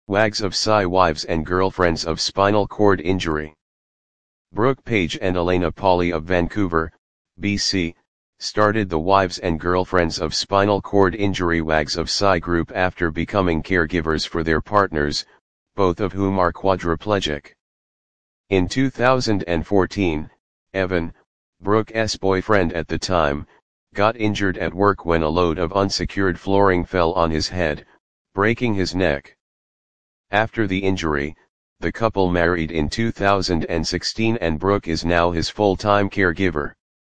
Wags of Psy wives and girlfriends of spinal cord injury. Brooke Page and Elena Pauley of Vancouver, BC, started the Wives and Girlfriends of Spinal Cord Injury Wags of Psy group after becoming caregivers for their partners, both of whom are quadriplegic. In 2014, Evan, Brooke's boyfriend at the time, got injured at work when a load of unsecured flooring fell on his head, breaking his neck. After the injury, the couple married in 2016 and Brooke is now his full-time caregiver.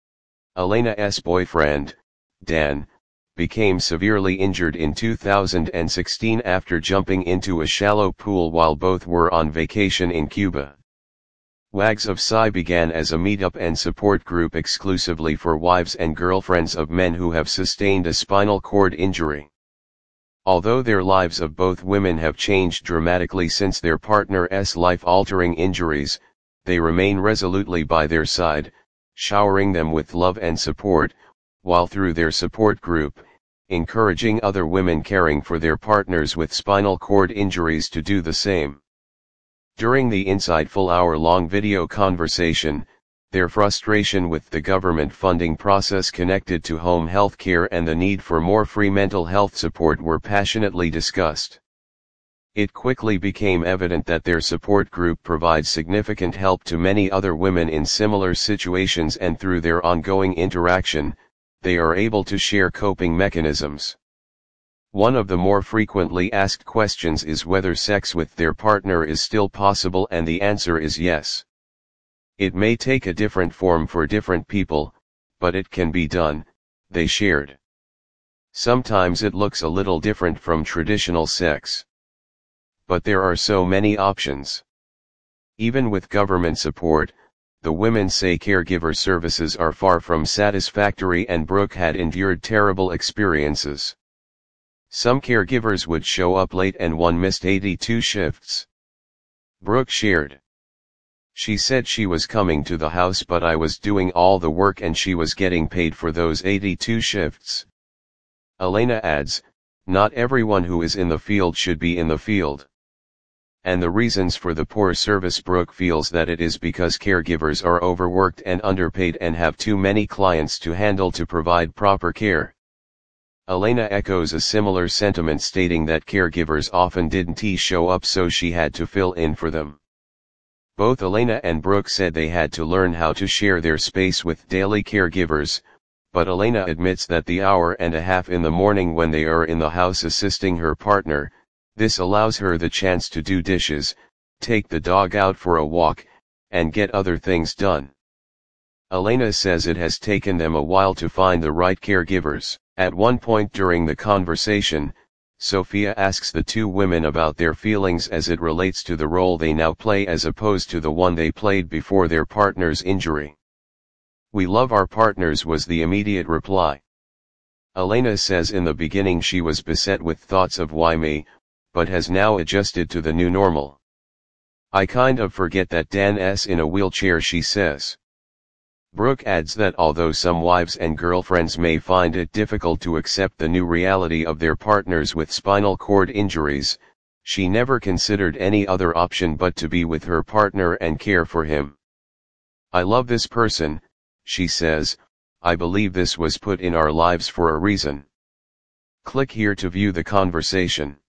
Elena's boyfriend, Dan, became severely injured in 2016 after jumping into a shallow pool while both were on vacation in Cuba. Wags of Psy began as a meetup and support group exclusively for wives and girlfriends of men who have sustained a spinal cord injury. Although their lives of both women have changed dramatically since their partner's life-altering injuries, they remain resolutely by their side, showering them with love and support, while through their support group, encouraging other women caring for their partners with spinal cord injuries to do the same. During the insightful hour-long video conversation, their frustration with the government funding process connected to home health care and the need for more free mental health support were passionately discussed. It quickly became evident that their support group provides significant help to many other women in similar situations, and through their ongoing interaction, they are able to share coping mechanisms. One of the more frequently asked questions is whether sex with their partner is still possible, and the answer is yes. It may take a different form for different people, but it can be done, they shared. Sometimes it looks a little different from traditional sex. But there are so many options. Even with government support, the women say caregiver services are far from satisfactory, and Brooke had endured terrible experiences. Some caregivers would show up late and one missed 82 shifts. Brooke shared. She said she was coming to the house, but I was doing all the work and she was getting paid for those 82 shifts. Elena adds, not everyone who is in the field should be in the field. And the reasons for the poor service, Brooke feels that it is because caregivers are overworked and underpaid and have too many clients to handle to provide proper care. Elena echoes a similar sentiment, stating that caregivers often didn't show up, so she had to fill in for them. Both Elena and Brooke said they had to learn how to share their space with daily caregivers, but Elena admits that the hour and a half in the morning when they are in the house assisting her partner, this allows her the chance to do dishes, take the dog out for a walk, and get other things done. Elena says it has taken them a while to find the right caregivers. At one point during the conversation, Sophia asks the two women about their feelings as it relates to the role they now play as opposed to the one they played before their partner's injury. We love our partners, was the immediate reply. Elena says in the beginning she was beset with thoughts of why me, but has now adjusted to the new normal. I kind of forget that Dan's in a wheelchair, she says. Brooke adds that although some wives and girlfriends may find it difficult to accept the new reality of their partners with spinal cord injuries, she never considered any other option but to be with her partner and care for him. I love this person, she says. I believe this was put in our lives for a reason. Click here to view the conversation.